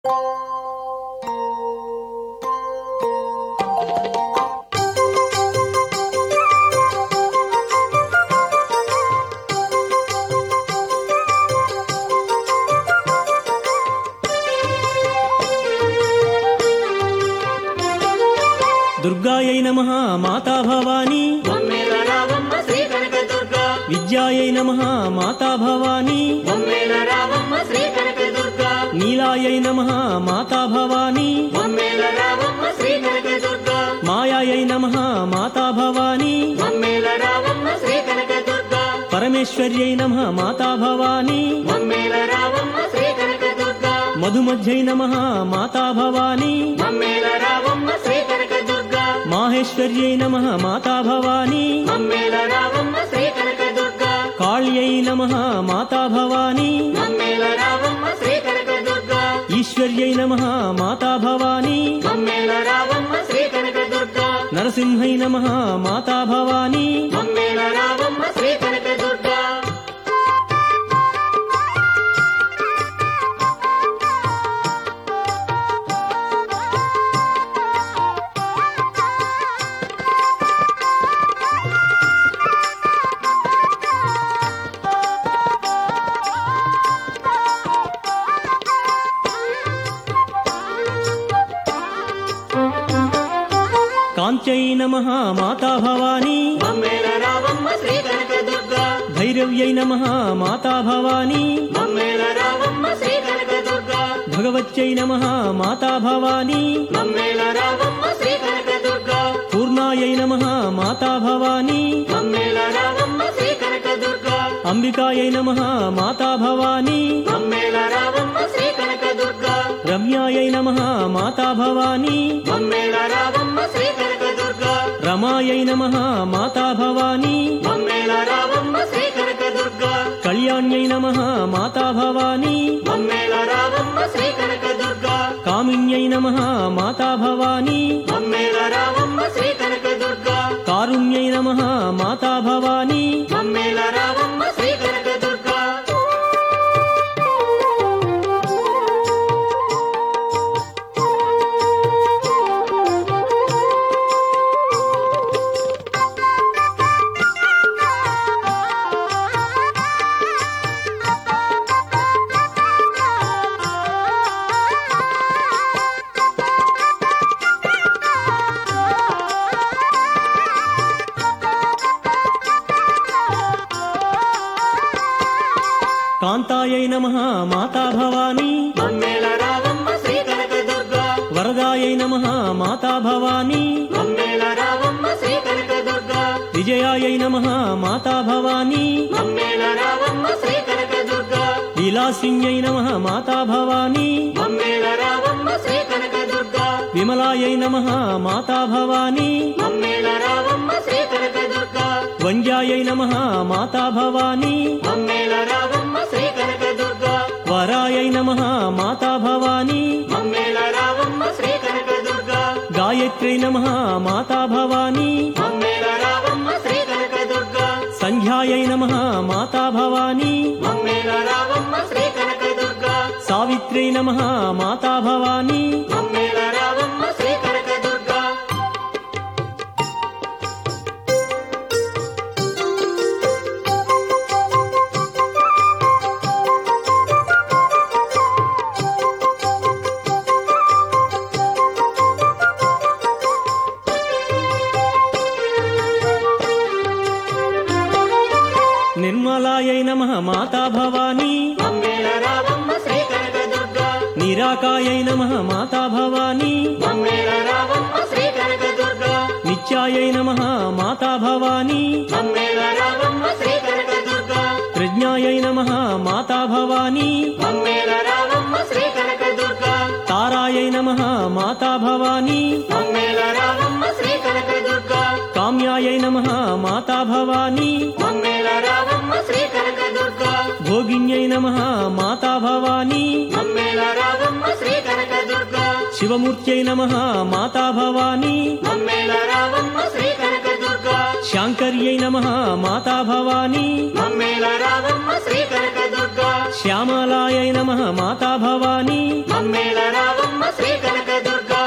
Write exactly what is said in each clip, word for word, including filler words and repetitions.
దుర్గాయై నమః మాతా భవానీ బొమ్మేల రావమ్మ శ్రీ కనక దుర్గా విద్యాయై నమః మాతా భవానీ బొమ్మేల రావమ్మ శ్రీ కనక దుర్గా నీలాయై నమః మాతా భవానీ బొమ్మేల రావమ్మ శ్రీ కనక దుర్గా మాయాయై నమః మాతా భవానీ బొమ్మేల రావమ్మ శ్రీ కనక దుర్గా పరమేశ్వర్యై నమః మాతా భవానీ బొమ్మేల రావమ్మ శ్రీ కనక దుర్గా మధుమధ్యై నమః మాతా భవానీ బొమ్మేల రావమ్మ శ్రీ కనక దుర్గా మాహేశ్వర్యై నమః మాతా భవానీ బొమ్మేల రావమ్మ శ్రీ కనక దుర్గా కాళ్యై నమః మాతా భవానీ బొమ్మేల రావమ్మ శ్రీ కనక దుర్గా ఈశ్వర్యై నమః మాతా భవానీ బొమ్మేల రావమ్మ శ్రీ కనక దుర్గా నరసింహై నమః మాతా భవానీ బొమ్మేల రావమ్మ శ్రీ కనక దుర్గా కాంత్యై నమః మాతా భవానీ బొమ్మేల రావమ్మ శ్రీ కనక దుర్గా భైరవ్యై నమః మాతా భవానీ బొమ్మేల రావమ్మ శ్రీ కనక దుర్గా భగవత్యై నమః మాతా భవానీ బొమ్మేల రావమ్మ శ్రీ కనక దుర్గా పూర్ణాయై నమః మాతా భవానీ బొమ్మేల రావమ్మ శ్రీ కనక దుర్గా అంబికాయై నమః మాతా భవానీ బొమ్మేల రావమ్మ శ్రీ కనక దుర్గా రమ్యాయై నమః మాతా భవానీ బొమ్మేల రావమ్మ శ్రీ కనక దుర్గా రమాయై నమః మాతా భవానీ బొమ్మేల రావమ్మ శ్రీ కనక దుర్గా కళ్యాణ్యై నమః మాతా భవానీ బొమ్మేల రావమ్మ శ్రీ కనక దుర్గా కామిన్యై నమః మాతా భవానీ బొమ్మేల రావమ్మ శ్రీ కనక దుర్గా కారుణ్యై నమః మాతా భవానీ బొమ్మేల రావమ్మ శ్రీ కనక దుర్గా కాంతాయై నమః మాతా భవానీ బొమ్మేల రావమ్మ శ్రీ కనక దుర్గా వరదాయై నమః మాతా భవానీ బొమ్మేల రావమ్మ శ్రీ కనక దుర్గా విజయాయై నమః మాతా భవానీ బొమ్మేల రావమ్మ శ్రీ కనక దుర్గా విలాసిన్యై నమః మాతా భవానీ బొమ్మేల రావమ్మ శ్రీ కనక దుర్గా విమలాయై నమః మాతా భవానీ బొమ్మేల రావమ్మ శ్రీ కనక దుర్గా వంజాయై నమః మాతా భవానీ బొమ్మేల రావమ్మ శ్రీ కనక దుర్గా వరాయై నమః మాతా భవానీ బొమ్మేల రావమ్మ శ్రీ కనక దుర్గా గాయత్రై నమః మాతా భవానీ బొమ్మేల రావమ్మ శ్రీ కనక దుర్గా సంధ్యాయై నమః మాతా భవానీ బొమ్మేల రావమ్మ శ్రీ కనక దుర్గా సావిత్రై నమః మాతా భవానీ బొమ్మేల రావమ్మ శ్రీ కనక దుర్గా నిర్మలాయై నమః మాతా భవానీ బొమ్మేల రావమ్మ శ్రీ కనక దుర్గా నిరాకాయై నమః మాతా భవానీ బొమ్మేల రావమ్మ శ్రీ కనక దుర్గా నిత్యాయై నమః మాతా భవానీ బొమ్మేల రావమ్మ శ్రీ కనక దుర్గా ప్రజ్ఞాయై నమః మాతా భవానీ బొమ్మేల రావమ్మ శ్రీ కనక దుర్గా తారాయై నమః మాతా భవానీ బొమ్మేల రావమ్మ శ్రీ కనక దుర్గా కామ్యాయై నమః మాతా భవానీ బొమ్మేల రావమ్మ శ్రీ కనక దుర్గా భోగిన్యై నమః మాతా భవానీ బొమ్మేల రావమ్మ శ్రీ కనక దుర్గా శివమూర్త్యై నమః మాతా భవానీ బొమ్మేల రావమ్మ శ్రీ కనక దుర్గా శాంకర్యై నమః మాతా భవానీ బొమ్మేల రావమ్మ శ్రీ కనక దుర్గా శ్యామలాయై నమః మాతా భవానీ బొమ్మేల రావమ్మ శ్రీ కనకదుర్గా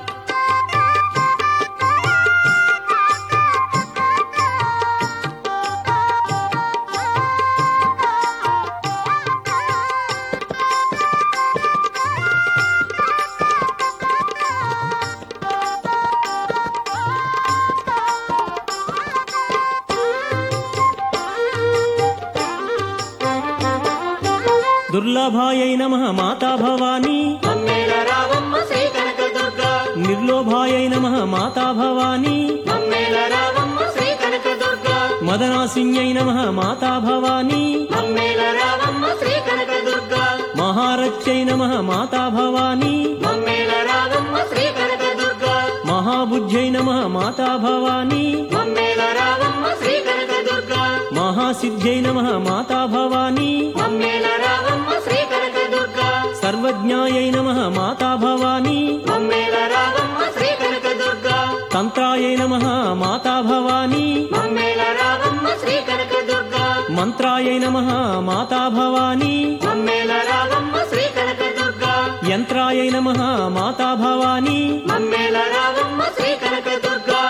దుర్లభాయై నమః మాతా భవానీ మమ్మేల రావమ్మ శ్రీ కనకదుర్గా నిర్లోభాయై నమః మాతా భవానీ మమ్మేల రావమ్మ శ్రీ కనకదుర్గా మదనాసిన్యై నమః మాతా భవానీ మమ్మేల రావమ్మ శ్రీ కనకదుర్గా మహారత్యై నమః మాతా భవానీ మమ్మేల రావమ్మ శ్రీ కనకదుర్గా మహాబుద్ధ్యై నమః మాతా భవానీ మమ్మేల రావమ్మ శ్రీ కనకదుర్గా మహాసిద్ధ్యై నమః మాతా భవానీ మమ్మేల రావమ్మ శ్రీ కనకదుర్గా సర్వజ్ఞాయై నమః మాతా భవానీ మమ్మేల రావమ్మ శ్రీ కనకదుర్గా తంత్రాయై నమః మాతా భవానీ మమ్మేల రావమ్మ శ్రీ కనకదుర్గా మంత్రాయై నమః మాతా భవానీ మమ్మేల రావమ్మ శ్రీ కనకదుర్గా యంత్రాయై నమః మాతా భవానీ మమ్మేల రావమ్మ శ్రీ కనకదుర్గా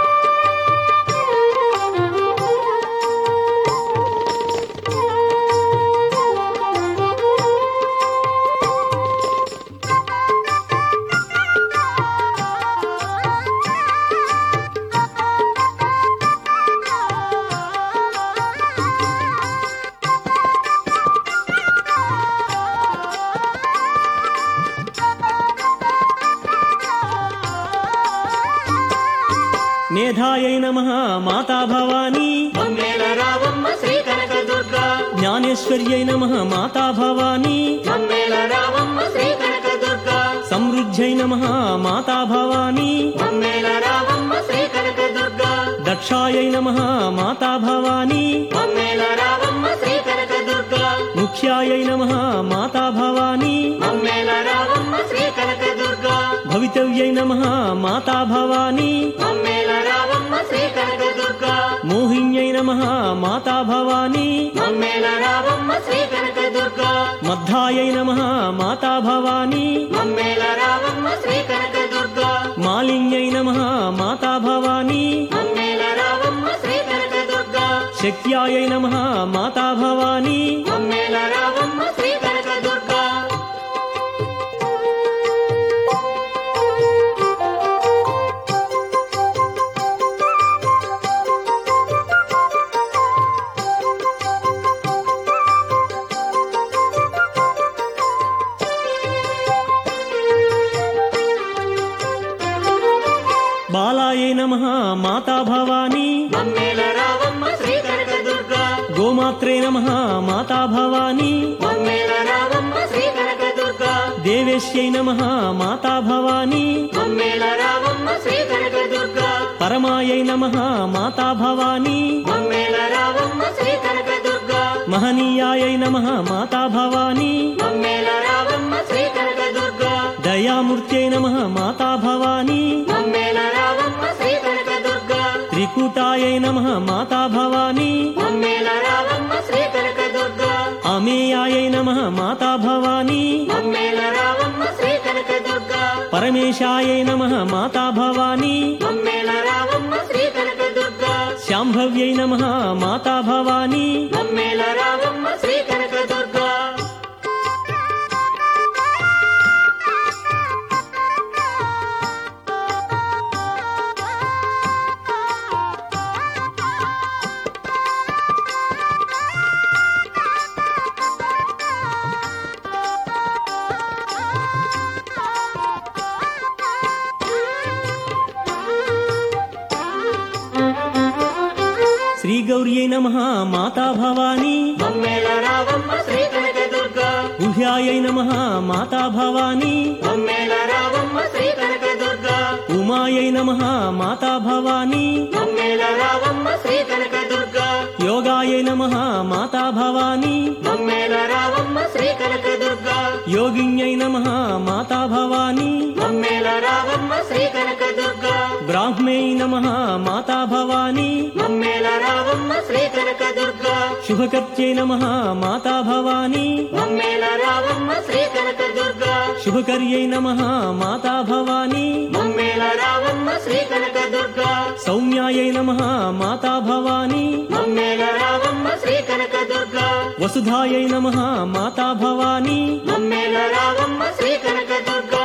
మేధాయై నమః మాతా భవానీ మమ్మేల రావమ్మ శ్రీ కనకదుర్గా జ్ఞానేశ్వర్యై నమః మాతా భవానీ మమ్మేల రావమ్మ శ్రీ కనకదుర్గా సమృద్ధ్యై నమః మాతా భవానీ మమ్మేల రావమ్మ శ్రీ కనకదుర్గా దక్షాయై నమః మాతా భవానీ మమ్మేల రావమ్మ శ్రీ కనకదుర్గా ముఖ్యాయై నమః మాతా భవానీ మమ్మేల రావమ్మ శ్రీ కనకదుర్గా భవితవ్యై నమః మాతా భవానీ మమ్మేల రావమ్మ శ్రీ కనకదుర్గా మోహిన్యై నమః మాతా భవానీ మమ్మేల రావమ్మ శ్రీ కనకదుర్గా మద్ధాయై నమః మాతా భవానీ మమ్మేల రావమ్మ శ్రీ కనకదుర్గా మాలిన్యై నమః మాతా భవానీ మమ్మేల రావమ్మ శ్రీ కనకదుర్గా శక్త్యాయై నమః మాతా భవానీ మమ్మేల రావమ్మ శ్రీ కనకదుర్గా బాలాయై నమః మాతా భవానీ మమ్మేల రావమ్మ శ్రీ కనకదుర్గా గోమాత్రే నమః మాతా భవానీ మమ్మేల రావమ్మ శ్రీ కనకదుర్గా దేవేశ్యై నమః మాతా భవానీ మమ్మేల రావమ్మ శ్రీ కనకదుర్గా పరమాయై నమః మాతా భవానీ మమ్మేల రావమ్మ శ్రీ కనకదుర్గా మహనీయాయై నమః మాతా భవానీ మమ్మేల రావమ్మ శ్రీ కనకదుర్గా దయామూర్త్యై నమః మాతా భవానీ మమ్మేల రావమ్మ శ్రీ కనకదుర్గా త్రికూటాయై నమః మాతా భవానీ మమ్మేల రావమ్మ శ్రీ కనకదుర్గా అమేయాయై నమః మాతా భవానీ మమ్మేల రావమ్మ శ్రీ కనకదుర్గా పరమేశాయై నమః మాతా భవానీ మమ్మేల రావమ్మ శ్రీ కనకదుర్గా శాంభవ్యై నమః మాతా భవానీ మమ్మేల రావమ్మ శ్రీ కనకదుర్గా శ్రీ గౌర్యై నమః మాతా భవానీ మమ్మేల రావమ్మ శ్రీ కనకదుర్గా గుహ్యాయై నమః మాతా భవానీ మమ్మేల రావమ్మ శ్రీ కనకదుర్గా ఉమా ఉమాయై నమః మాతా భవానీ మమ్మేల రావమ్మ శ్రీ కనక దుర్గా యోగాయై నమః మాతా భవానీ మమ్మేల రావమ్మ శ్రీ కనక దుర్గా యోగిన్యై నమః మాతా భవానీ మమ్మేల రావమ్మ శ్రీ కనక దుర్గా బ్రాహ్మై నమః మాతా భవానీ మమ్మేల రావమ్మ శ్రీ కనక దుర్గా శుభకర్త్యై నమః మాతా భవానీ మమ్మేల రావమ్మ శ్రీ కనక దుర్గా శుభకర్యై నమః మాతా భవానీ మమ్మేల రావమ్మ శ్రీ కనక దుర్గా సౌమ్యాయై నమః మాతా భవానీ మమ్మేల రావమ్మ శ్రీ కనక దుర్గా వసుధాయై నమః మాతా భవానీ మమ్మేల రావమ్మ శ్రీ కనక దుర్గా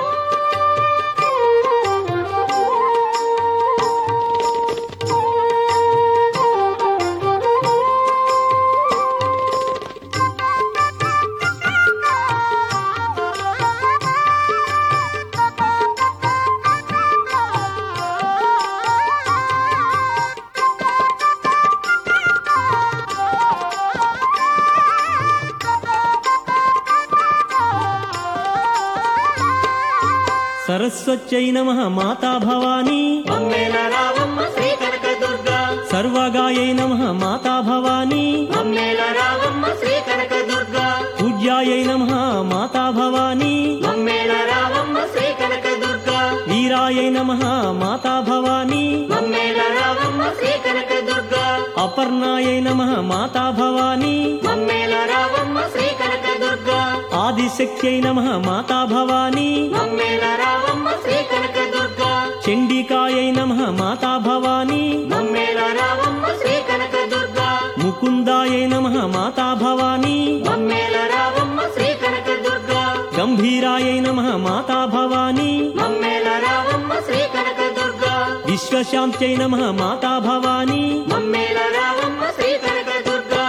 సరస్వత్యై నమః మాతా భవానీ మమ్మేల రావమ్మ శ్రీ కనక దుర్గా సర్వగాయై నమః మాతా భవానీ మమ్మేల రావమ్మ శ్రీ కనక దుర్గా పూజ్యాయై నమః మాతా భవానీ మమ్మేల రావమ్మ శ్రీ కనక దుర్గా వీరాయై నమః మాతా భవానీ మమ్మేల రావమ్మ శ్రీ కనక దుర్గా అపర్ణాయై నమః మాతా భవానీ మమ్మేల రావమ్మ శ్రీ కనక దుర్గా ఆదిశక్త్యై నమః మాతా భవానీ మమ్మేల రావమ్మ శ్రీ కనక దుర్గా చండికాయై నమః మాతా భవానీ మమ్మేల రావమ్మ శ్రీ కనక దుర్గా ముకుందాయై నమః మాతా భవానీ మమ్మేల రావమ్మ శ్రీ కనక దుర్గా గంభీరాయై నమః మాతా భవానీ మమ్మేల రావమ్మ శ్రీ కనక దుర్గా విశ్వశాంత్యై నమః మాతా భవానీ మమ్మేల రావమ్మ శ్రీ కనక దుర్గా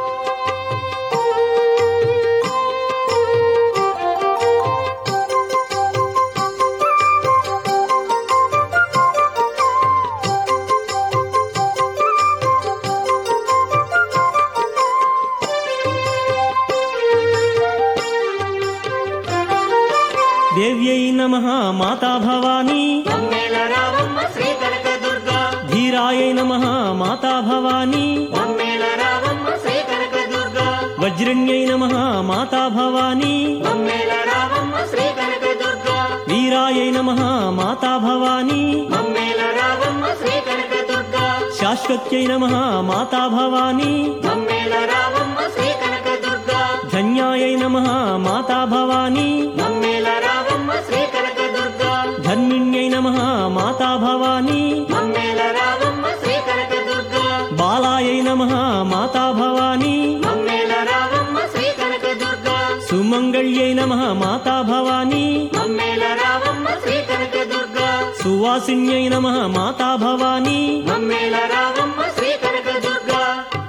దేవ్యై నమః మాతా భవానీ మమ్మేల రావమ్మ శ్రీ కనక దుర్గా ధీరాయై నమః మాతా భవానీ మమ్మేల రావమ్మ శ్రీ కనక దుర్గా వజ్రణ్యై నమః మాతా భవానీ మమ్మేల రావమ్మ శ్రీ కనక దుర్గా వీరాయై నమః మాతా భవానీ మమ్మేల రావమ్మ శ్రీ కనక దుర్గా శాశ్వత్యై నమః మాతా భవానీ మమ్మేల రావమ్మ శ్రీ కనక దుర్గా ధన్యాయై నమః మాతా భవానీ మమ్మేల రావమ్మ శ్రీ కనక దుర్గా ధన్విన్యై నమః మాతా భవానీ మమ్మేల రావమ్మ శ్రీ కనక దుర్గా బాలాయై నమః మాతా భవానీ మమ్మేల రావమ్మ శ్రీ కనక దుర్గా సుమంగళ్యై నమః మాతా భవానీ మమ్మేల రావమ్మ శ్రీ కనక దుర్గా సువాసిన్యై నమః మాతా భవానీ మమ్మేల రావమ్మ శ్రీ కనక దుర్గా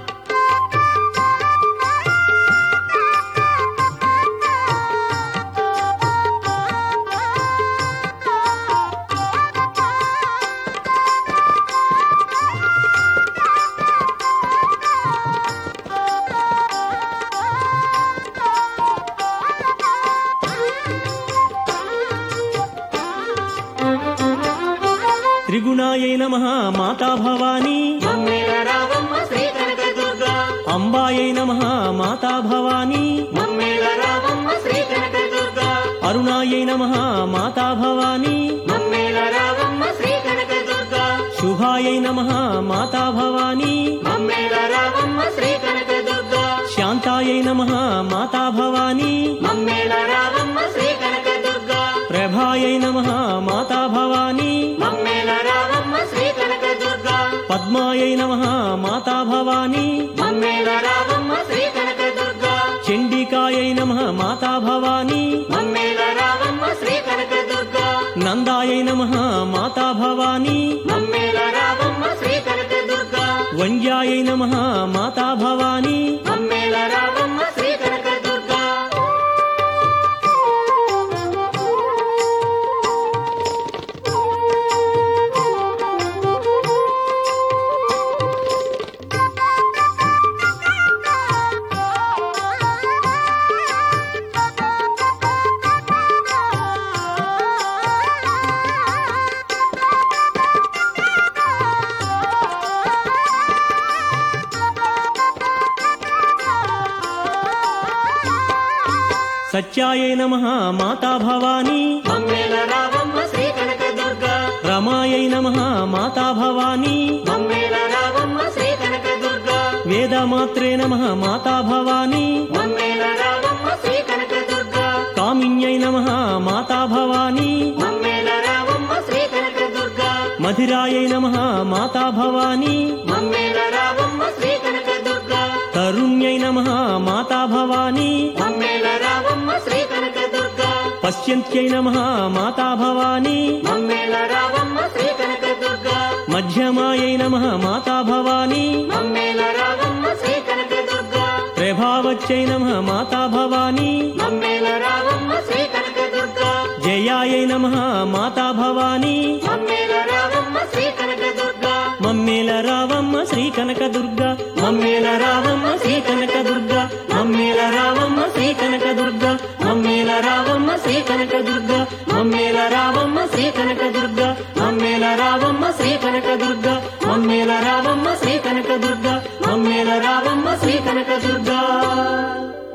త్రిగుణాయై నమః మాతా భవానీ మమ్మేల రావమ్మ శ్రీ కనక దుర్గా అంబాయై నమః మాతా భవానీ మమ్మేల రావమ్మ శ్రీ కనక దుర్గా అరుణాయై నమః మాతా భవానీ మమ్మేల రావమ్మ శ్రీ కనక దుర్గా శుభాయై నమః మాతా భవానీ మమ్మేల రావమ్మ శ్రీ కనక దుర్గా శాంతాయై నమః మాతా భవానీ మమ్మేల రావమ్మ శ్రీ కనక దుర్గా ప్రభాయై నమః మాతా భవానీ మమ్మేల రావమ్మ శ్రీ కనక దుర్గా పద్మాయై నమః మాతా భవానీ మమ్మేల రావమ్మ శ్రీ కనక దుర్గా చండికాయై నమః మాతా భవానీ మమ్మేల రావమ్మ శ్రీ కనక దుర్గా నందాయై నమః మాతా భవానీ మమ్మేల రావమ్మ శ్రీ కనక దుర్గా వంద్యాయై నమః మాతా భవానీ మమ్మేల రావమ్మ శ్రీ కనక దుర్గా సత్యాయై నమః మాతా భవానీ మమ్మేల రావమ్మ శ్రీ కనక దుర్గా రమాయై నమః మాతా భవానీ మమ్మేల రావమ్మ శ్రీ కనక దుర్గా వేదమాత్రే నమః మాతా భవానీ మమ్మేల రావమ్మ శ్రీ కనక దుర్గా కామిన్యై నమః మాతా భవానీ మమ్మేల రావమ్మ శ్రీ కనక దుర్గా మధిరాయై నమః మాతా భవానీ మమ్మేల రావమ్మ శ్రీ కనక దుర్గా తరుణ్యై నమః మాతా భవానీ మమ్మేల రావమ్మ శ్రీ కనక దుర్గా పశ్యంత్యై నమః మాతా భవానీ మమ్మేల రావమ్మ శ్రీ కనక దుర్గా మధ్యమాయై నమః మాతా భవానీ మమ్మేల రావమ్మ శ్రీ కనక దుర్గా ప్రభావచ్చై నమః మాతా భవానీ మమ్మేల రావమ్మ శ్రీ కనక దుర్గా జయాయై నమః మాతా భవానీ మమ్మేల రావమ్మ శ్రీ కనక దుర్గా మమ్మేల రావమ్మ శ్రీ కనక దుర్గా మమ్మేల రావమ్మ శ్రీ కనక దుర్గా మమ్మేల రావమ్మ శ్రీ కనక దుర్గా మమ్మేల రావమ్మ శ్రీ కనక దుర్గా మమ్మేల రావమ్మ శ్రీ కనక దుర్గా మమ్మేల రావమ్మ శ్రీ కనక దుర్గా మమ్మేల రావమ్మ శ్రీ కనక దుర్గా మమ్మేల రావమ్మ శ్రీ కనక దుర్గా